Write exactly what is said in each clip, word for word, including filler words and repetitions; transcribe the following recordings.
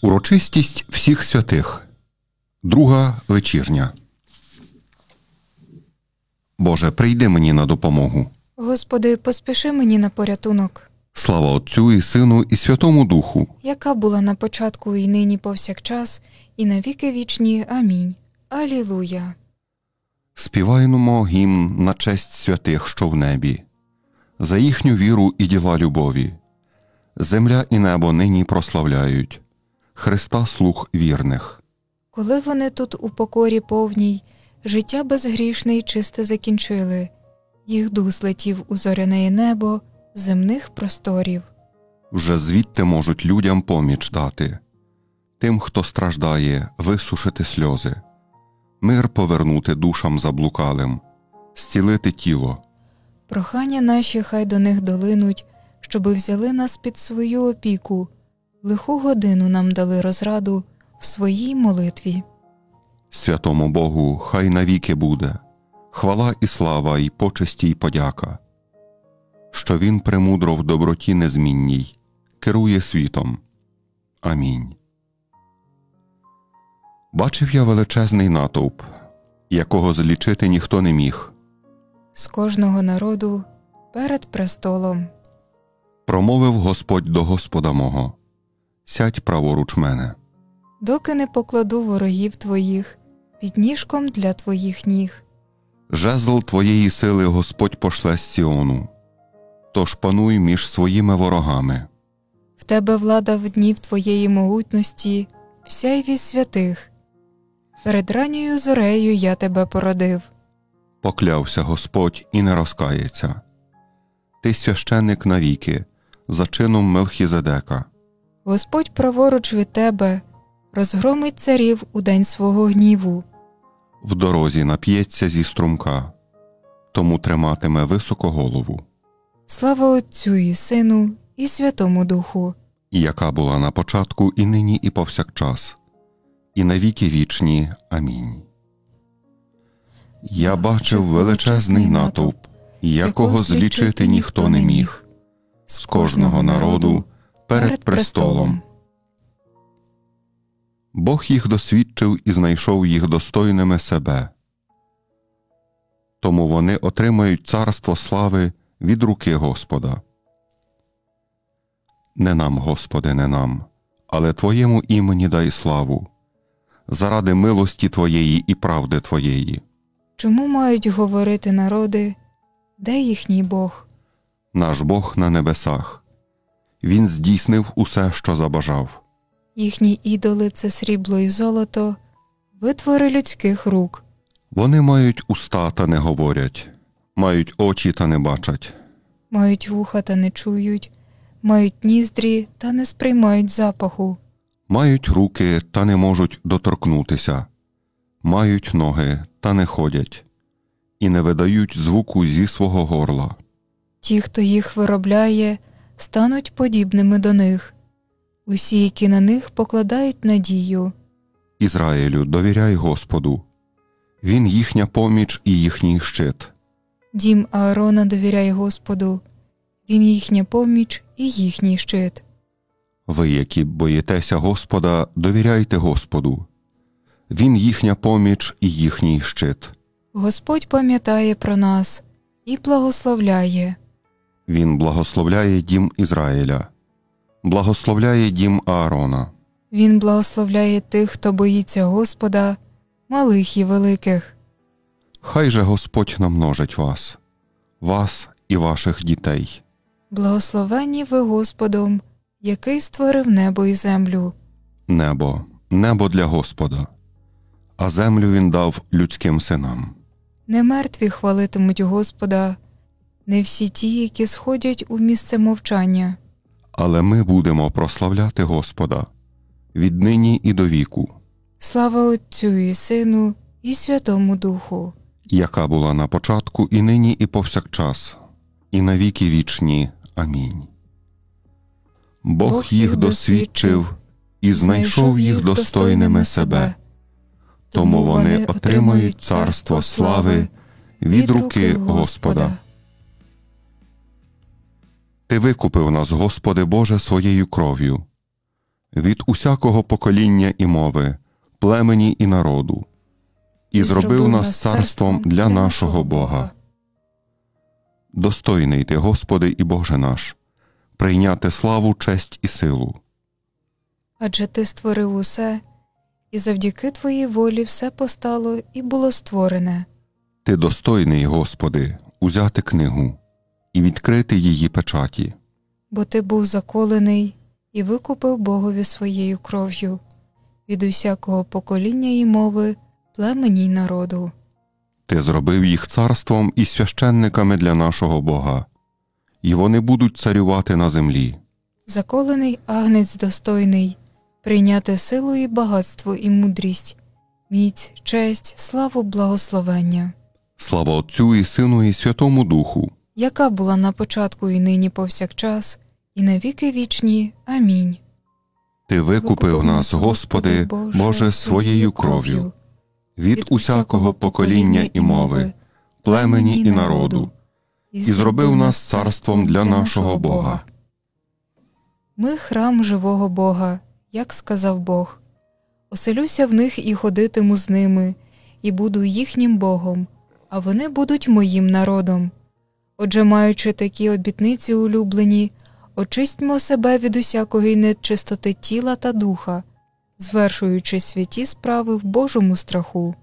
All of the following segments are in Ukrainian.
Урочистість всіх святих. Друга вечірня. Боже, прийди мені на допомогу. Господи, поспіши мені на порятунок. Слава Отцю і Сину і Святому Духу. Яка була на початку і нині повсякчас, і на віки вічні. Амінь. Алілуя. Співаймо гімн на честь святих, що в небі, за їхню віру і діла любові. Земля і небо нині прославляють Христа слуг вірних. Коли вони тут у покорі повній, життя безгрішне й чисте закінчили, їх дух злетів у зоряне небо земних просторів. Вже звідти можуть людям поміч дати, тим, хто страждає, висушити сльози, мир повернути душам заблукалим, зцілити тіло. Прохання наші хай до них долинуть, щоби взяли нас під свою опіку, в лиху годину нам дали розраду в своїй молитві. Святому Богу хай навіки буде хвала і слава, і почесті, й подяка, що Він премудро в доброті незмінній керує світом. Амінь. Бачив я величезний натовп, якого злічити ніхто не міг. З кожного народу перед престолом. Промовив Господь до Господа мого: сядь праворуч мене, Доки не покладу ворогів твоїх під ніжком для твоїх ніг. жезл твоєї сили Господь пошле з Сіону, тож пануй між своїми ворогами. В тебе влада в днів твоєї могутності, в сяйві святих. Перед ранньою зорею я тебе породив. Поклявся Господь і не розкається. Ти священник навіки, за чином Мелхізедека. Господь праворуч від тебе розгромить царів у день свого гніву. В дорозі нап'ється зі струмка, тому триматиме високо голову. Слава Отцю і Сину і Святому Духу. Яка була на початку, і нині, і повсякчас, і на віки вічні. Амінь. Я бачив величезний натовп, якого злічити ніхто не міг, з кожного народу перед престолом. Бог їх досвідчив і знайшов їх достойними себе. Тому вони отримають царство слави від руки Господа. Не нам, Господи, не нам, але Твоєму імені дай славу, заради милості Твоєї і правди Твоєї. Чому мають говорити народи, де їхній Бог? Наш Бог на небесах. Він здійснив усе, що забажав. Їхні ідоли – це срібло і золото, витвори людських рук. Вони мають уста та не говорять, мають очі та не бачать, Мають вуха та не чують, мають ніздрі та не сприймають запаху. мають руки та не можуть доторкнутися, мають ноги та не ходять, і не видають звуку зі свого горла. Ті, хто їх виробляє, стануть подібними до них. Усі, які на них покладають надію. Ізраїлю, довіряй Господу. Він їхня поміч і їхній щит. Дім Аарона довіряй Господу. Він їхня поміч і їхній щит. Ви, які боїтеся Господа, довіряйте Господу. Він їхня поміч і їхній щит. Господь пам'ятає про нас і благословляє. Він благословляє дім Ізраїля, благословляє дім Аарона. Він благословляє тих, хто боїться Господа, малих і великих. Хай же Господь намножить вас, вас і ваших дітей. Благословенні ви Господом, який створив небо і землю. Небо, небо для Господа, а землю Він дав людським синам. Не мертві хвалитимуть Господа, не всі ті, які сходять у місце мовчання. Але ми будемо прославляти Господа віднині і до віку. Слава Отцю і Сину і Святому Духу. Яка була на початку, і нині, і повсякчас, і на віки вічні. Амінь. Бог їх досвідчив і знайшов їх достойними себе, тому вони отримають царство слави від руки Господа. Ти викупив нас, Господи Боже, своєю кров'ю. від усякого покоління і мови, племені і народу, і зробив нас царством для нашого Бога. Достойний ти, Господи і Боже наш, прийняти славу, честь і силу. Адже ти створив усе, і завдяки твоїй волі все постало і було створене. Ти достойний, Господи, узяти книгу і відкрити її печаті. Бо ти був заколений і викупив Богові своєю кров'ю від усякого покоління і мови, племені й народу. Ти зробив їх царством і священниками для нашого Бога, і вони будуть царювати на землі. Заколений агнець достойний, прийняти силу і багатство і мудрість, міць, честь, славу, благословення. Слава Отцю і Сину і Святому Духу, яка була на початку і нині повсякчас, і на віки вічні. Амінь. Ти викупив нас, Господи, Боже, своєю кров'ю, від усякого покоління і мови, племені і народу, і зробив нас царством для нашого Бога. Ми храм живого Бога, як сказав Бог. Оселюся в них і ходитиму з ними, і буду їхнім Богом, а вони будуть моїм народом. Отже, маючи такі обітниці улюблені, очистьмо себе від усякої нечистоти тіла та духа, звершуючи святі справи в Божому страху.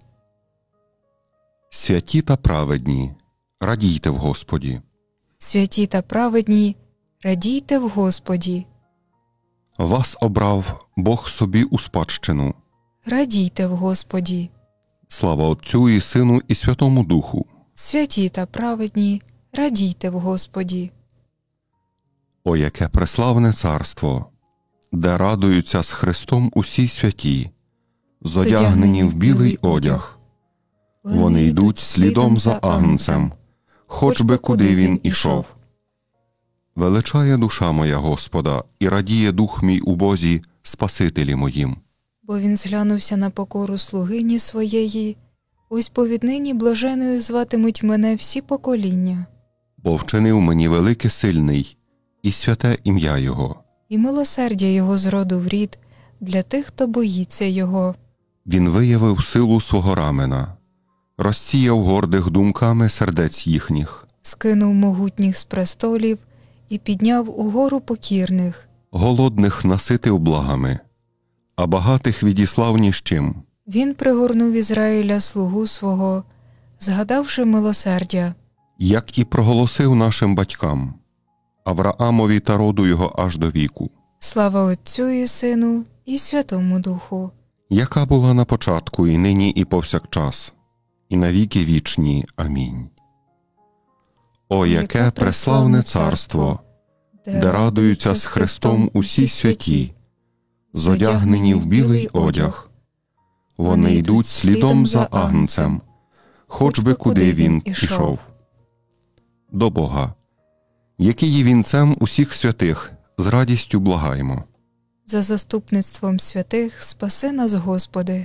Святі та праведні, радійте в Господі. Святі та праведні, радійте в Господі. Вас обрав Бог собі у спадщину. Радійте в Господі. Слава Отцю і Сину і Святому Духу. Святі та праведні, радійте в Господі. О, яке преславне царство, де радуються з Христом усі святі, зодягнені в білий одяг. Вони йдуть слідом за Агнцем, хоч би куди він ішов. Величає душа моя Господа, і радіє дух мій у Бозі, Спасителі моїм. Бо він зглянувся на покору слугині своєї, ось повіднині блаженою зватимуть мене всі покоління. Бо вчинив мені великий сильний, і святе ім'я Його. І милосердя Його з роду в рід для тих, хто боїться Його. Він виявив силу свого рамена, розсіяв гордих думками сердець їхніх. Скинув могутніх з престолів і підняв угору покірних. Голодних наситив благами, а багатих відіслав ні з чим. Він пригорнув Ізраїля слугу свого, згадавши милосердя. Як і проголосив нашим батькам, Авраамові та роду його аж до віку. Слава Отцю і Сину і Святому Духу. Яка була на початку, і нині, і повсякчас, і на віки вічні. Амінь. О, яке преславне царство, де радуються з Христом усі святі, зодягнені в білий одяг. Вони йдуть слідом за Агнцем, хоч би куди він ішов. До Бога, який є вінцем усіх святих, з радістю благаймо. За заступництвом святих спаси нас, Господи.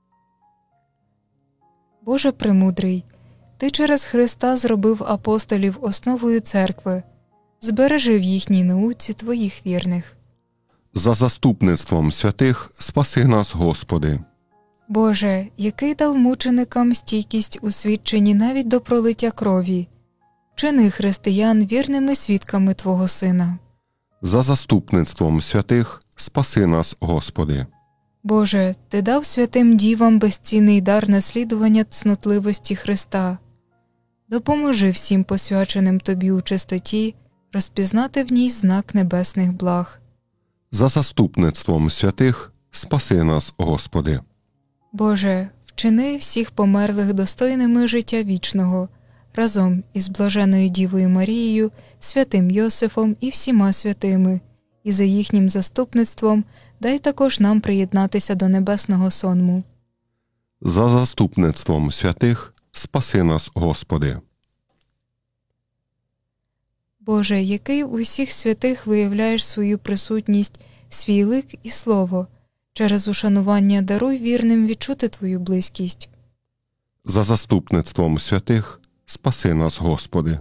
Боже премудрий, Ти через Христа зробив апостолів основою церкви, збережи в їхній науці Твоїх вірних. За заступництвом святих спаси нас, Господи. Боже, який дав мученикам стійкість у свідченні навіть до пролиття крові, чини християн вірними свідками Твого Сина. За заступництвом святих спаси нас, Господи. Боже, Ти дав святим дівам безцінний дар наслідування цнотливості Христа. Допоможи всім посвяченим Тобі у чистоті розпізнати в ній знак небесних благ. За заступництвом святих спаси нас, Господи. Боже, вчини всіх померлих достойними життя вічного, разом із блаженою Дівою Марією, святим Йосифом і всіма святими, і за їхнім заступництвом дай також нам приєднатися до небесного сонму. За заступництвом святих спаси нас, Господи. Боже, який у всіх святих виявляєш свою присутність, свій лик і слово, через ушанування даруй вірним відчути Твою близькість. За заступництвом святих спаси нас, Господи.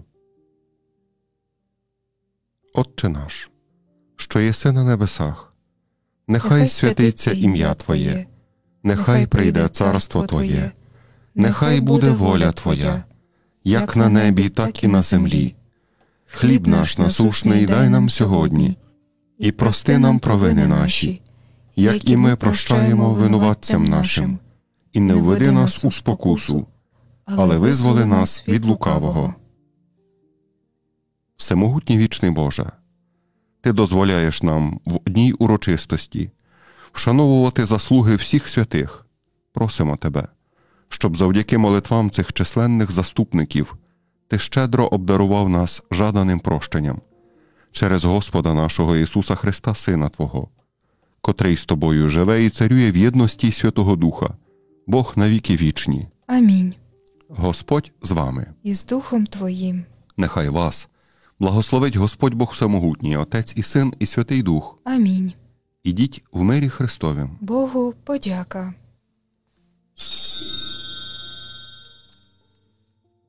Отче наш, що єси на небесах, Нехай святиться ім'я Твоє, нехай прийде царство Твоє, нехай буде воля Твоя, як на небі, так і на землі. Хліб наш насушний дай нам сьогодні, і прости нам провини наші, як і ми прощаємо винуватцям нашим. І не введи нас у спокусу, але визволи нас від лукавого. Всемогутній вічний Боже, Ти дозволяєш нам в одній урочистості вшановувати заслуги всіх святих. Просимо Тебе, щоб завдяки молитвам цих численних заступників Ти щедро обдарував нас жаданим прощенням через Господа нашого Ісуса Христа, Сина Твого, котрий з Тобою живе і царює в єдності Святого Духа, Бог навіки вічні. Амінь. Господь з вами. І з Духом Твоїм. Нехай вас благословить Господь Бог Всемогутній, Отець і Син і Святий Дух. Амінь. Ідіть в мирі Христовім. Богу подяка.